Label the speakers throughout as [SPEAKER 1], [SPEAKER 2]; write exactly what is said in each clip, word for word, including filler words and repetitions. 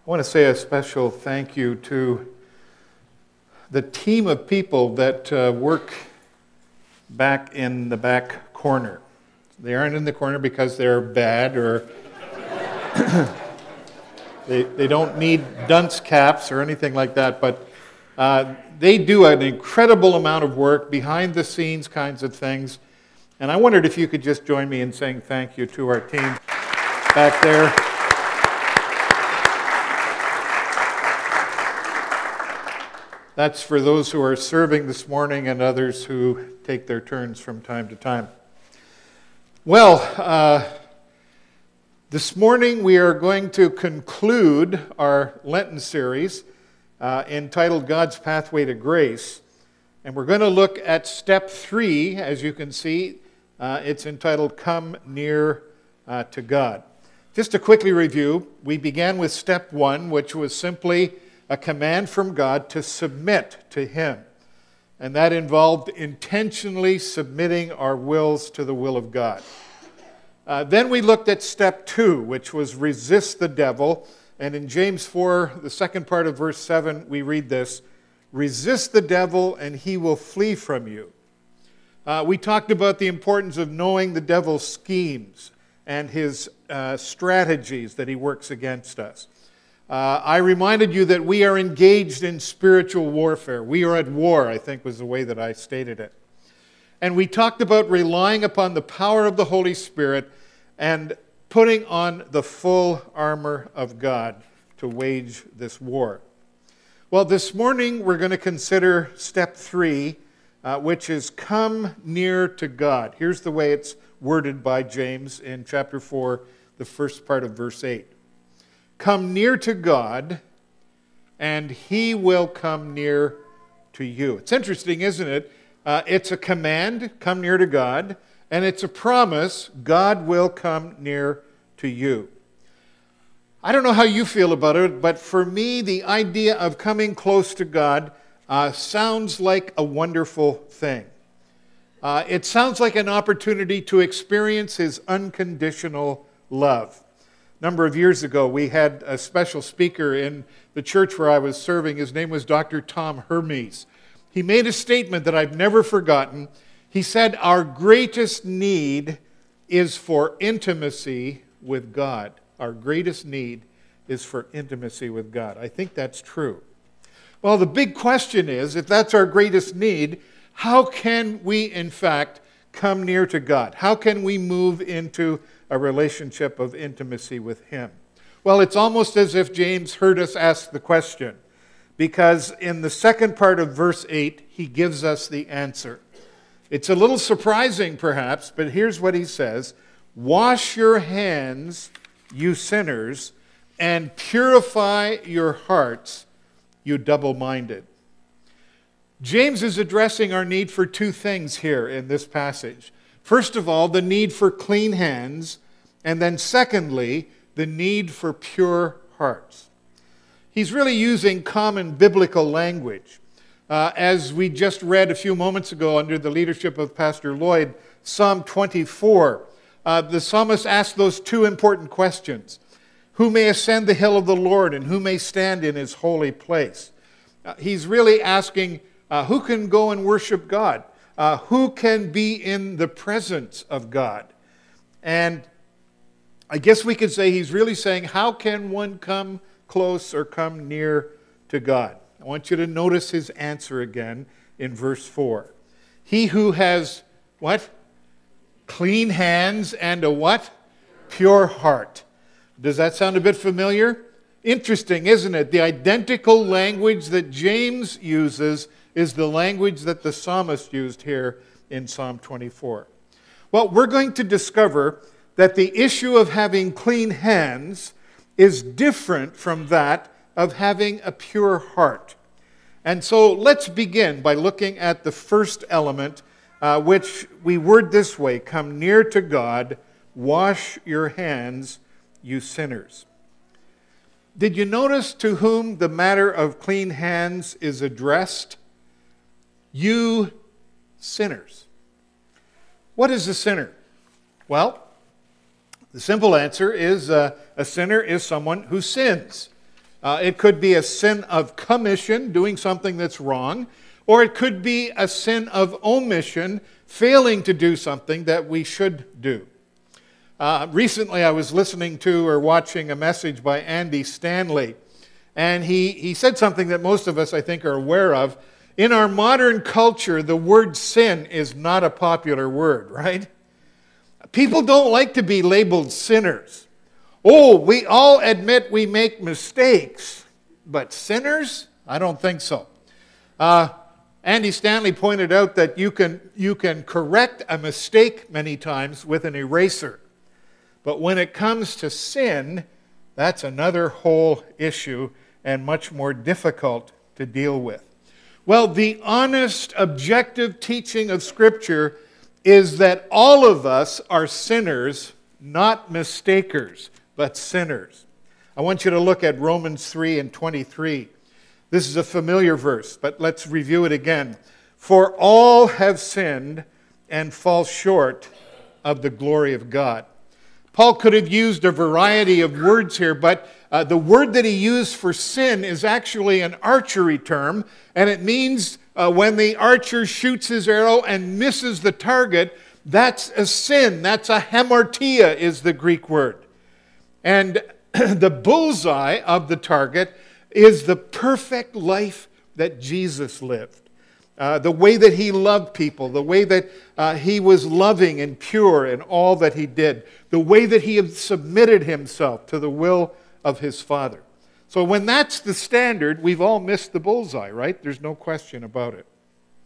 [SPEAKER 1] I want to say a special thank you to the team of people that uh, work back in the back corner. They aren't in the corner because they're bad or they, they don't need dunce caps or anything like that, but uh, they do an incredible amount of work, behind the scenes kinds of things. And I wondered if you could just join me in saying thank you to our team back there. That's for those who are serving this morning and others who take their turns from time to time. Well, uh, this morning we are going to conclude our Lenten series uh, entitled God's Pathway to Grace. And we're going to look at step three. As you can see, uh, it's entitled Come Near uh, to God. Just to quickly review, we began with step one, which was simply a command from God to submit to Him. And that involved intentionally submitting our wills to the will of God. Uh, then we looked at step two, which was resist the devil. And in James four, the second part of verse seven, we read this: resist the devil and he will flee from you. Uh, we talked about the importance of knowing the devil's schemes and his uh, strategies that he works against us. Uh, I reminded you that we are engaged in spiritual warfare. We are at war, I think was the way that I stated it. And we talked about relying upon the power of the Holy Spirit and putting on the full armor of God to wage this war. Well, this morning we're going to consider step three, uh, which is come near to God. Here's the way it's worded by James in chapter four, the first part of verse eight. Come near to God, and He will come near to you. It's interesting, isn't it? Uh, it's a command, come near to God, and it's a promise, God will come near to you. I don't know how you feel about it, but for me, the idea of coming close to God uh, sounds like a wonderful thing. Uh, it sounds like an opportunity to experience His unconditional love. A number of years ago, we had a special speaker in the church where I was serving. His name was Doctor Tom Hermes. He made a statement that I've never forgotten. He said, our greatest need is for intimacy with God. Our greatest need is for intimacy with God. I think that's true. Well, the big question is, if that's our greatest need, how can we, in fact, come near to God? How can we move into a relationship of intimacy with Him? Well, it's almost as if James heard us ask the question, because in the second part of verse eight, he gives us the answer. It's a little surprising, perhaps, but here's what he says: wash your hands, you sinners, and purify your hearts, you double-minded. James is addressing our need for two things here in this passage. First of all, the need for clean hands, and then secondly, the need for pure hearts. He's really using common biblical language. Uh, as we just read a few moments ago under the leadership of Pastor Lloyd, Psalm twenty-four, uh, the psalmist asked those two important questions. Who may ascend the hill of the Lord, and who may stand in His holy place? Uh, he's really asking, uh, who can go and worship God? Uh, who can be in the presence of God? And I guess we could say he's really saying, how can one come close or come near to God? I want you to notice his answer again in verse four. He who has, what? Clean hands and a what? Pure heart. Does that sound a bit familiar? Interesting, isn't it? The identical language that James uses is the language that the psalmist used here in Psalm twenty-four. Well, we're going to discover that the issue of having clean hands is different from that of having a pure heart. And so let's begin by looking at the first element, uh, which we word this way: come near to God, wash your hands, you sinners. Did you notice to whom the matter of clean hands is addressed? You sinners. What is a sinner? Well, the simple answer is uh, a sinner is someone who sins. Uh, it could be a sin of commission, doing something that's wrong, or it could be a sin of omission, failing to do something that we should do. Uh, recently, I was listening to or watching a message by Andy Stanley, and he, he said something that most of us, I think, are aware of. In our modern culture, the word sin is not a popular word, right? People don't like to be labeled sinners. Oh, we all admit we make mistakes, but sinners? I don't think so. Uh, Andy Stanley pointed out that you can, you can correct a mistake many times with an eraser. But when it comes to sin, that's another whole issue and much more difficult to deal with. Well, the honest, objective teaching of Scripture is that all of us are sinners, not mistakers, but sinners. I want you to look at Romans three and twenty-three. This is a familiar verse, but let's review it again. For all have sinned and fall short of the glory of God. Paul could have used a variety of words here, but uh, the word that he used for sin is actually an archery term, and it means uh, when the archer shoots his arrow and misses the target, that's a sin. That's a hamartia is the Greek word. And the bullseye of the target is the perfect life that Jesus lived. Uh, the way that he loved people, the way that uh, he was loving and pure in all that he did, the way that he had submitted himself to the will of his Father. So when that's the standard, we've all missed the bullseye, right? There's no question about it.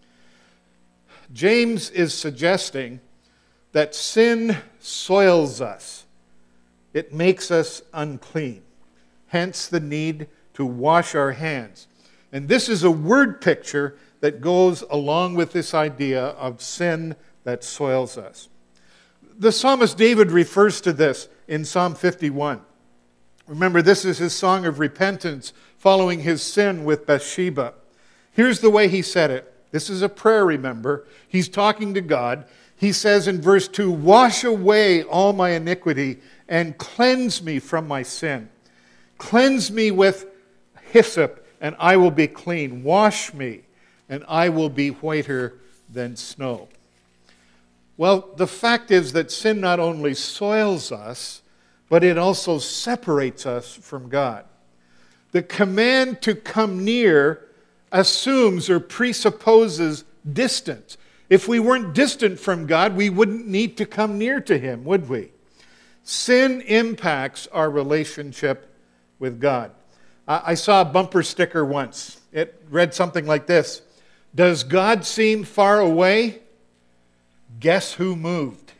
[SPEAKER 1] James is suggesting that sin soils us. It makes us unclean. Hence the need to wash our hands. And this is a word picture that goes along with this idea of sin that soils us. The psalmist David refers to this in Psalm fifty-one. Remember, this is his song of repentance following his sin with Bathsheba. Here's the way he said it. This is a prayer, remember. He's talking to God. He says in verse two, "Wash away all my iniquity and cleanse me from my sin. Cleanse me with hyssop, and I will be clean. Wash me, and I will be whiter than snow." Well, the fact is that sin not only soils us, but it also separates us from God. The command to come near assumes or presupposes distance. If we weren't distant from God, we wouldn't need to come near to Him, would we? Sin impacts our relationship with God. I saw a bumper sticker once. It read something like this: "Does God seem far away? Guess who moved?"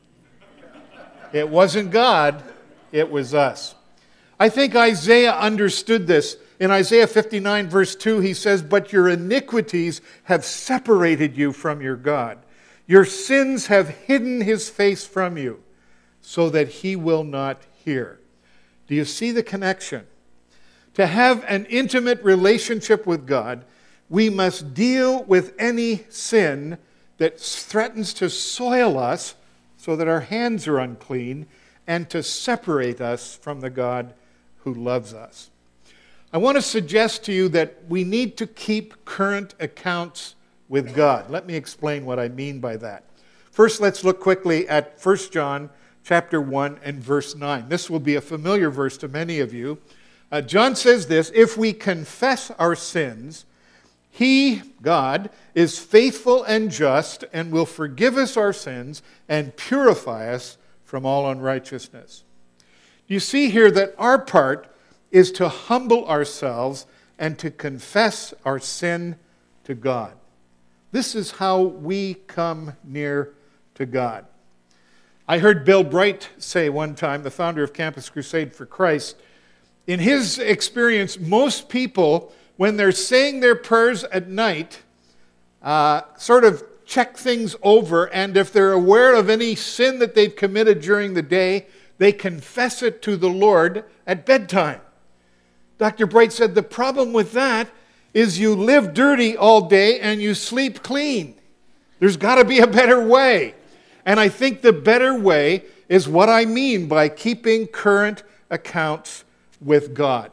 [SPEAKER 1] It wasn't God, it was us. I think Isaiah understood this. In Isaiah fifty-nine, verse two, he says, "But your iniquities have separated you from your God. Your sins have hidden His face from you, so that He will not hear." Do you see the connection? To have an intimate relationship with God, we must deal with any sin that threatens to soil us so that our hands are unclean and to separate us from the God who loves us. I want to suggest to you that we need to keep current accounts with God. Let me explain what I mean by that. First, let's look quickly at First John chapter one and verse nine. This will be a familiar verse to many of you. Uh, John says this: "If we confess our sins, He, God, is faithful and just and will forgive us our sins and purify us from all unrighteousness." You see here that our part is to humble ourselves and to confess our sin to God. This is how we come near to God. I heard Bill Bright say one time, the founder of Campus Crusade for Christ, in his experience, most people, when they're saying their prayers at night, uh, sort of check things over, and if they're aware of any sin that they've committed during the day, they confess it to the Lord at bedtime. Doctor Bright said the problem with that is you live dirty all day and you sleep clean. There's got to be a better way. And I think the better way is what I mean by keeping current accounts with God.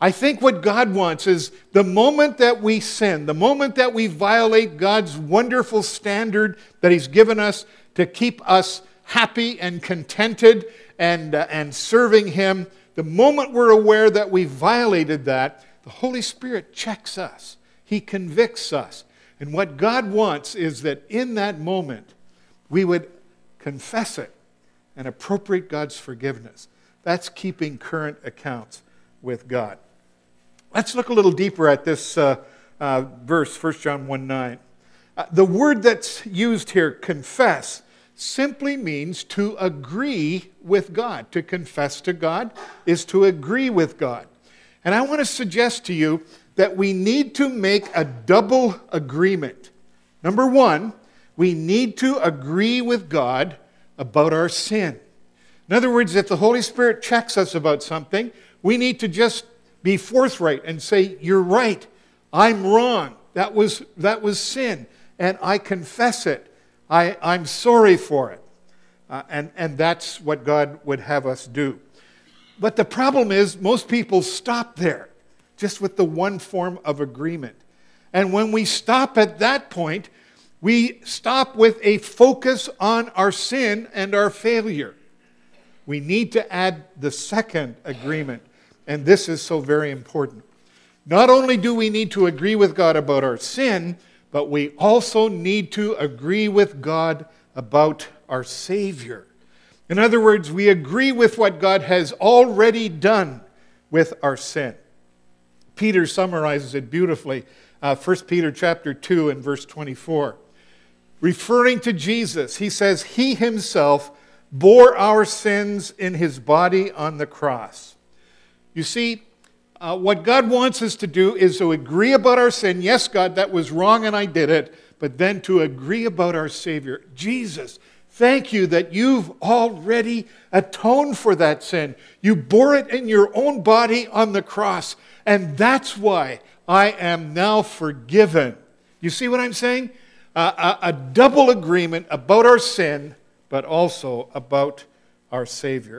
[SPEAKER 1] I think what God wants is the moment that we sin, the moment that we violate God's wonderful standard that He's given us to keep us happy and contented and, uh, and serving Him, the moment we're aware that we violated that, the Holy Spirit checks us. He convicts us. And what God wants is that in that moment, we would confess it and appropriate God's forgiveness. That's keeping current accounts with God. Let's look a little deeper at this uh, uh, verse, First John one nine. Uh, the word that's used here, confess, simply means to agree with God. To confess to God is to agree with God. And I want to suggest to you that we need to make a double agreement. Number one, we need to agree with God about our sin. In other words, if the Holy Spirit checks us about something, we need to just be forthright and say, you're right, I'm wrong, that was, that was sin, and I confess it. I, I'm sorry for it. Uh, and, and that's what God would have us do. But the problem is, most people stop there, just with the one form of agreement. And when we stop at that point, we stop with a focus on our sin and our failure. We need to add the second agreement, and this is so very important. Not only do we need to agree with God about our sin, but we also need to agree with God about our Savior. In other words, we agree with what God has already done with our sin. Peter summarizes it beautifully. Uh, First Peter chapter two and verse twenty-four. Referring to Jesus, he says, He Himself bore our sins in His body on the cross. You see, uh, what God wants us to do is to agree about our sin. Yes, God, that was wrong and I did it. But then to agree about our Savior. Jesus, thank you that you've already atoned for that sin. You bore it in your own body on the cross. And that's why I am now forgiven. You see what I'm saying? Uh, a, a double agreement about our sin, but also about our Savior.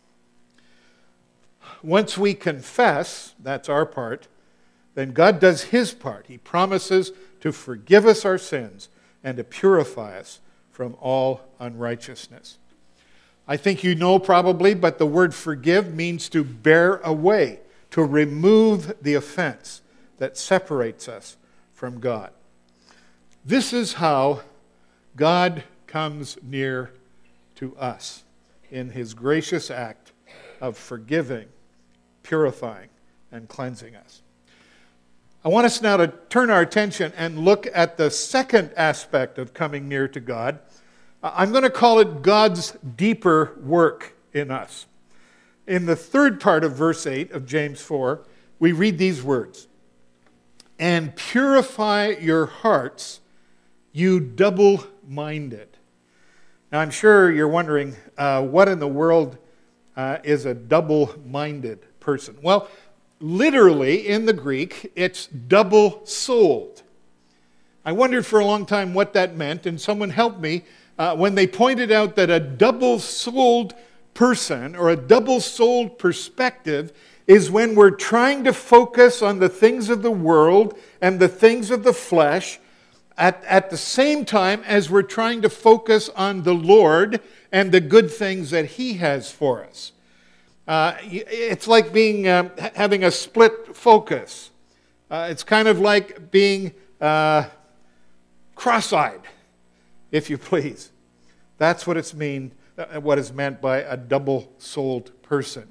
[SPEAKER 1] Once we confess, that's our part, then God does His part. He promises to forgive us our sins and to purify us from all unrighteousness. I think you know probably, but the word forgive means to bear away, to remove the offense that separates us from God. This is how God comes near to us in His gracious act of forgiving, purifying, and cleansing us. I want us now to turn our attention and look at the second aspect of coming near to God. I'm going to call it God's deeper work in us. In the third part of verse eight of James four, we read these words, "And purify your hearts, you double-minded." Now, I'm sure you're wondering, uh, what in the world uh, is a double-minded person? Well, literally, in the Greek, it's double-souled. I wondered for a long time what that meant, and someone helped me uh, when they pointed out that a double-souled person, or a double-souled perspective, is when we're trying to focus on the things of the world and the things of the flesh, At, at the same time as we're trying to focus on the Lord and the good things that He has for us. Uh, it's like being um, having a split focus. Uh, it's kind of like being uh, cross-eyed, if you please. That's what it's mean. Uh, what is meant by a double-souled person.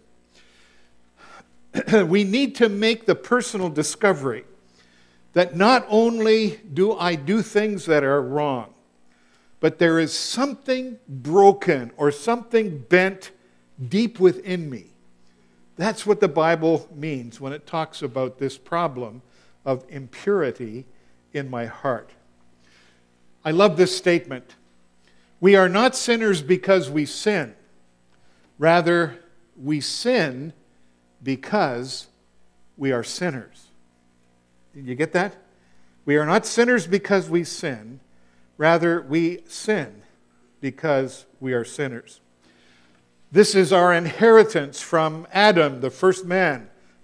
[SPEAKER 1] We need to make the personal discovery that not only do I do things that are wrong, but there is something broken or something bent deep within me. That's what the Bible means when it talks about this problem of impurity in my heart. I love this statement. We are not sinners because we sin. Rather, we sin because we are sinners. Did you get that? We are not sinners because we sin. Rather, we sin because we are sinners. This is our inheritance from Adam, the first man,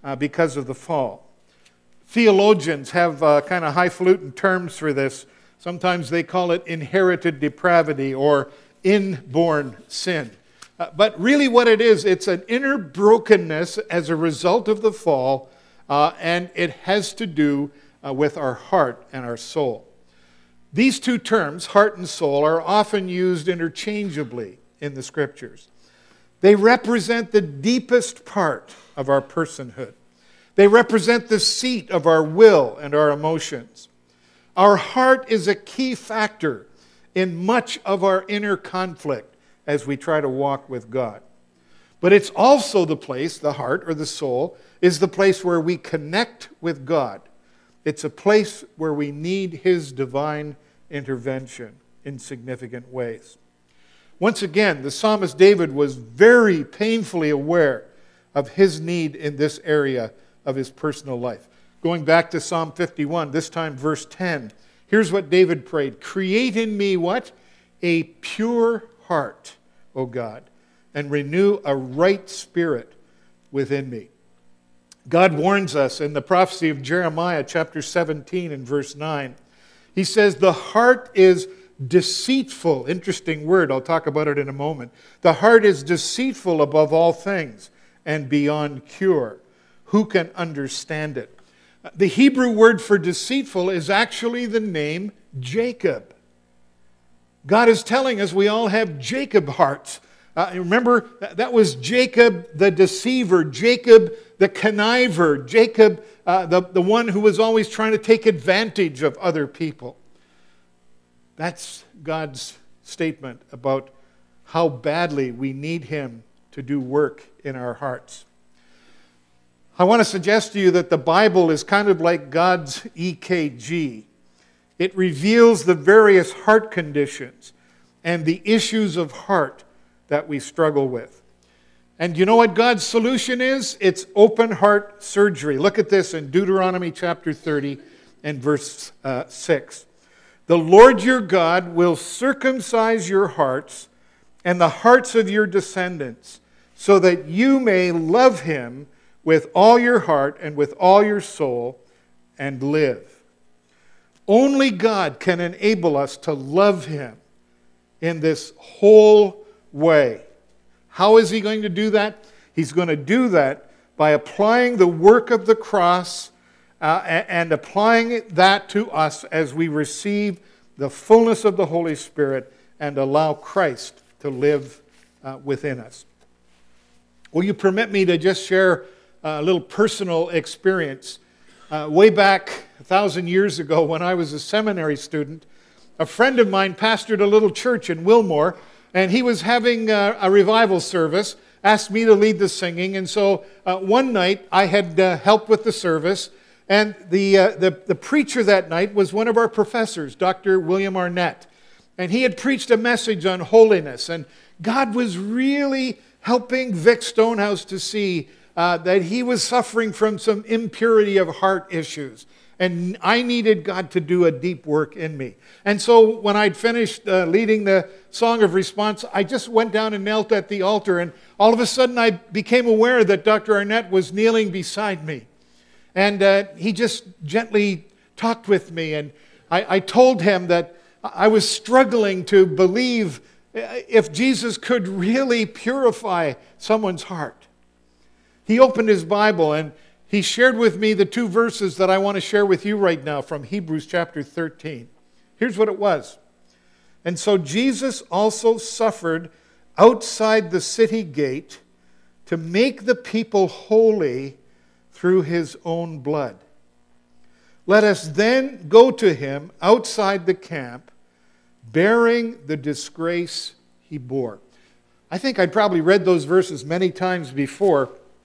[SPEAKER 1] uh, because of the fall. Theologians have uh, kind of highfalutin terms for this. Sometimes they call it inherited depravity or inborn sin. Uh, but really what it is, it's an inner brokenness as a result of the fall, uh, and it has to do uh, with our heart and our soul. These two terms, heart and soul, are often used interchangeably in the Scriptures. They represent the deepest part of our personhood. They represent the seat of our will and our emotions. Our heart is a key factor in much of our inner conflict as we try to walk with God. But it's also the place, the heart or the soul, is the place where we connect with God. It's a place where we need His divine intervention in significant ways. Once again, the psalmist David was very painfully aware of his need in this area of his personal life. Going back to Psalm fifty-one, this time verse ten, here's what David prayed. Create in me what? A pure heart, O God, and renew a right spirit within me. God warns us in the prophecy of Jeremiah chapter seventeen and verse nine. He says, the heart is deceitful. Interesting word. I'll talk about it in a moment. The heart is deceitful above all things and beyond cure. Who can understand it? The Hebrew word for deceitful is actually the name Jacob. God is telling us we all have Jacob hearts. Uh, remember, that was Jacob the deceiver, Jacob the conniver, Jacob uh, the, the one who was always trying to take advantage of other people. That's God's statement about how badly we need Him to do work in our hearts. I want to suggest to you that the Bible is kind of like God's E K G. It reveals the various heart conditions and the issues of heart that we struggle with. And you know what God's solution is? It's open heart surgery. Look at this in Deuteronomy chapter thirty and verse uh, six. The Lord your God will circumcise your hearts and the hearts of your descendants, so that you may love Him with all your heart and with all your soul and live. Only God can enable us to love Him in this whole way. How is He going to do that? He's going to do that by applying the work of the cross uh, and applying that to us as we receive the fullness of the Holy Spirit and allow Christ to live uh, within us. Will you permit me to just share a little personal experience? Uh, way back a thousand years ago when I was a seminary student, a friend of mine pastored a little church in Wilmore, and he was having a, a revival service, asked me to lead the singing, and so uh, one night I had uh, helped with the service, and the, uh, the, the preacher that night was one of our professors, Doctor William Arnett, and he had preached a message on holiness, and God was really helping Vic Stonehouse to see uh, that he was suffering from some impurity of heart issues. And I needed God to do a deep work in me. And so when I'd finished uh, leading the song of response, I just went down and knelt at the altar. And all of a sudden I became aware that Doctor Arnett was kneeling beside me. And uh, he just gently talked with me. And I, I told him that I was struggling to believe if Jesus could really purify someone's heart. He opened his Bible and he shared with me the two verses that I want to share with you right now from Hebrews chapter thirteen. Here's what it was. And so Jesus also suffered outside the city gate to make the people holy through His own blood. Let us then go to Him outside the camp, bearing the disgrace He bore. I think I'd probably read those verses many times before,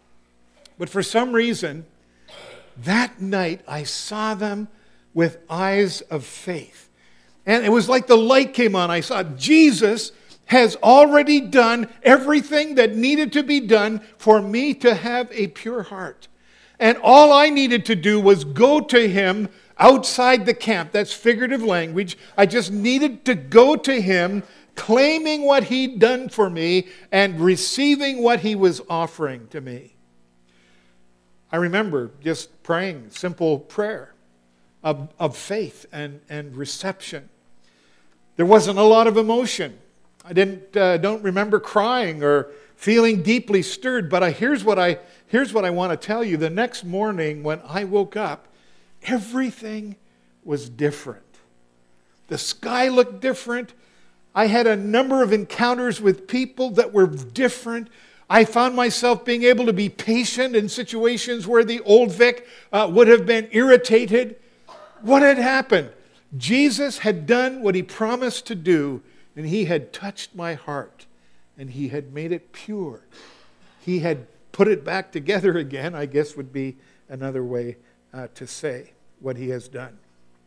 [SPEAKER 1] but for some reason, that night I saw them with eyes of faith. And it was like the light came on. I saw Jesus has already done everything that needed to be done for me to have a pure heart. And all I needed to do was go to Him outside the camp. That's figurative language. I just needed to go to Him, claiming what He'd done for me and receiving what He was offering to me. I remember just praying simple prayer of, of faith and, and reception. There wasn't a lot of emotion. I didn't uh, don't remember crying or feeling deeply stirred, but I, here's what I here's what I want to tell you. The next morning when I woke up, everything was different. The sky looked different. I had a number of encounters with people that were different. I found myself being able to be patient in situations where the old Vic uh, would have been irritated. What had happened? Jesus had done what he promised to do, and he had touched my heart, and he had made it pure. He had put it back together again, I guess would be another way uh, to say what he has done.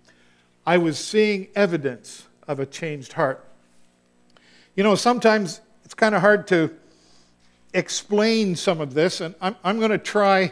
[SPEAKER 1] I was seeing evidence of a changed heart. You know, sometimes it's kind of hard to explain some of this, and I'm, I'm going to try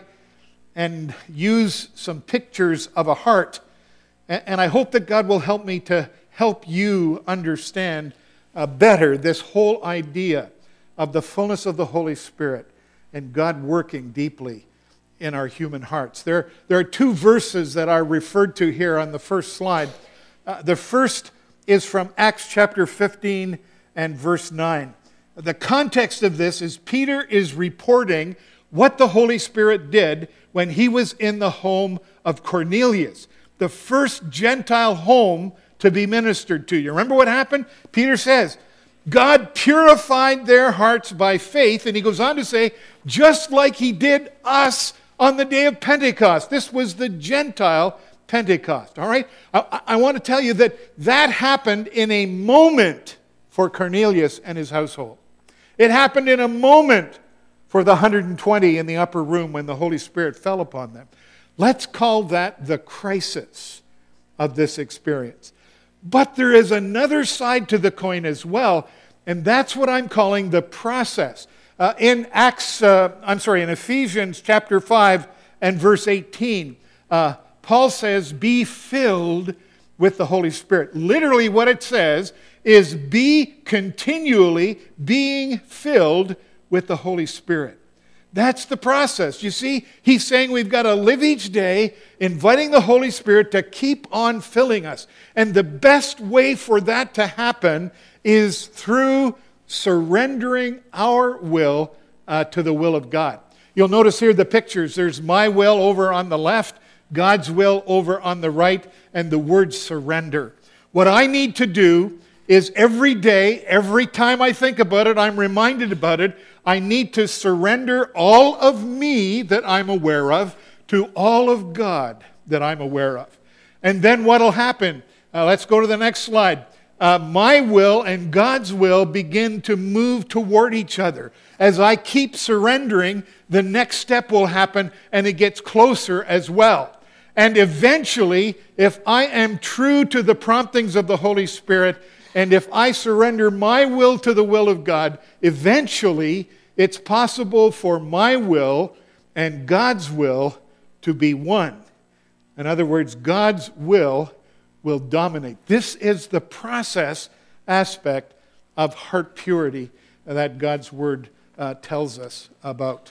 [SPEAKER 1] and use some pictures of a heart, and, and I hope that God will help me to help you understand uh, better this whole idea of the fullness of the Holy Spirit and God working deeply in our human hearts. There, there are two verses that are referred to here on the first slide. Uh, the first is from Acts chapter fifteen and verse nine. The context of this is Peter is reporting what the Holy Spirit did when he was in the home of Cornelius, the first Gentile home to be ministered to. You remember what happened? Peter says, God purified their hearts by faith, and he goes on to say, just like he did us on the day of Pentecost. This was the Gentile Pentecost, all right? I, I want to tell you that that happened in a moment for Cornelius and his household. It happened in a moment for the one hundred twenty in the upper room when the Holy Spirit fell upon them. Let's call that the crisis of this experience. But there is another side to the coin as well, and that's what I'm calling the process. Uh, in Acts, uh, I'm sorry, in Ephesians chapter five and verse eighteen, uh, Paul says, be filled with the Holy Spirit. Literally what it says is be continually being filled with the Holy Spirit. That's the process. You see, he's saying we've got to live each day inviting the Holy Spirit to keep on filling us. And the best way for that to happen is through surrendering our will uh, to the will of God. You'll notice here the pictures. There's my will over on the left, God's will over on the right, and the word surrender. What I need to do is every day, every time I think about it, I'm reminded about it, I need to surrender all of me that I'm aware of to all of God that I'm aware of. And then what will happen? Uh, let's go to the next slide. Uh, my will and God's will begin to move toward each other. As I keep surrendering, the next step will happen and it gets closer as well. And eventually, if I am true to the promptings of the Holy Spirit, and if I surrender my will to the will of God, eventually it's possible for my will and God's will to be one. In other words, God's will will dominate. This is the process aspect of heart purity that God's Word uh, tells us about.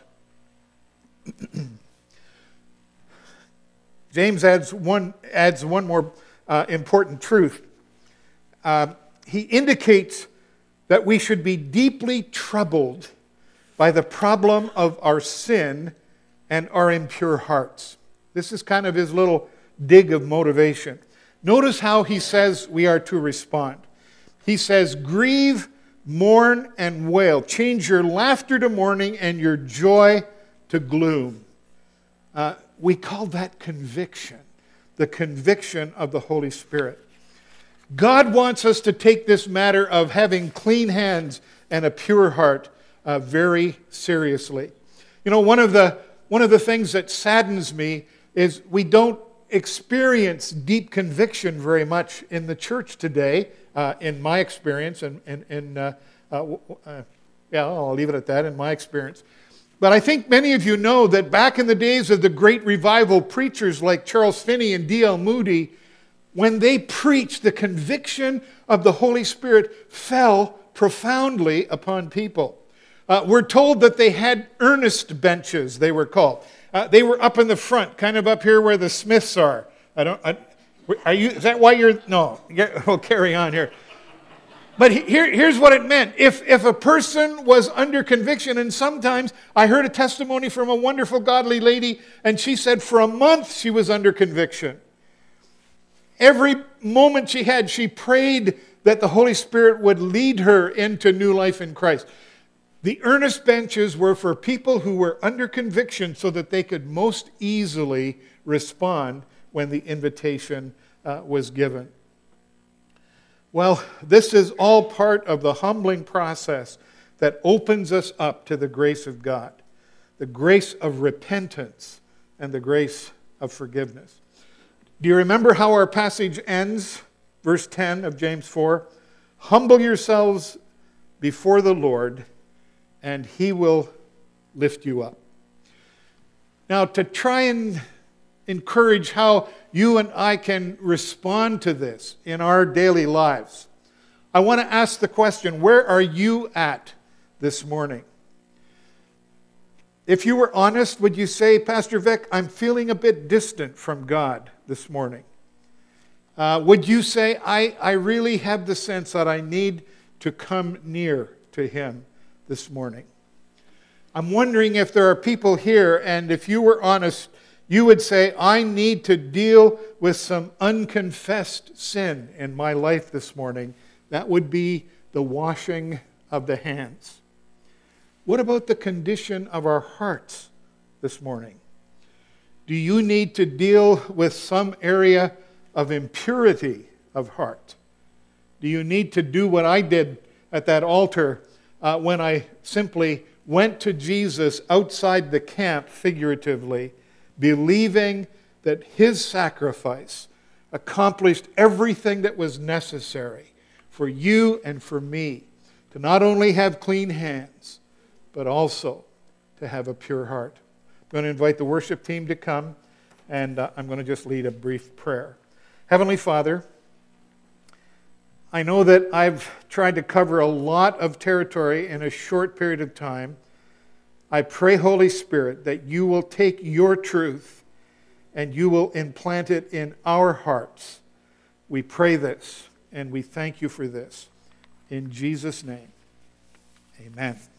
[SPEAKER 1] James adds one, adds one more uh, important truth. Uh, he indicates that we should be deeply troubled by the problem of our sin and our impure hearts. This is kind of his little dig of motivation. Notice how he says we are to respond. He says, grieve, mourn, and wail. Change your laughter to mourning and your joy to gloom. Uh, we call that conviction, the conviction of the Holy Spirit. God wants us to take this matter of having clean hands and a pure heart uh, very seriously. You know, one of the one of the things that saddens me is we don't experience deep conviction very much in the church today, uh, in my experience, and, and, and uh, uh, uh, yeah, I'll leave it at that, in my experience. But I think many of you know that back in the days of the great revival, preachers like Charles Finney and D L Moody, when they preached, the conviction of the Holy Spirit fell profoundly upon people. Uh, we're told that they had earnest benches, they were called. Uh, they were up in the front, kind of up here where the Smiths are. I don't. I, are you? Is that why you're? No. We'll carry on here. But here, here's what it meant. If, if a person was under conviction, and sometimes I heard a testimony from a wonderful godly lady, and she said for a month she was under conviction. Every moment she had, she prayed that the Holy Spirit would lead her into new life in Christ. The earnest benches were for people who were under conviction so that they could most easily respond when the invitation uh, was given. Well, this is all part of the humbling process that opens us up to the grace of God, the grace of repentance and the grace of forgiveness. Do you remember how our passage ends? Verse ten of James four. Humble yourselves before the Lord, and He will lift you up. Now, to try and encourage how you and I can respond to this in our daily lives, I want to ask the question, where are you at this morning? If you were honest, would you say, Pastor Vic, I'm feeling a bit distant from God this morning? Uh, would you say, I, I really have the sense that I need to come near to Him this morning? I'm wondering if there are people here, and if you were honest, you would say, I need to deal with some unconfessed sin in my life this morning. That would be the washing of the hands. What about the condition of our hearts this morning? Do you need to deal with some area of impurity of heart? Do you need to do what I did at that altar uh, when I simply went to Jesus outside the camp, figuratively, believing that His sacrifice accomplished everything that was necessary for you and for me to not only have clean hands, but also to have a pure heart? I'm going to invite the worship team to come, and uh, I'm going to just lead a brief prayer. Heavenly Father, I know that I've tried to cover a lot of territory in a short period of time. I pray, Holy Spirit, that you will take your truth and you will implant it in our hearts. We pray this and we thank you for this. In Jesus' name, amen.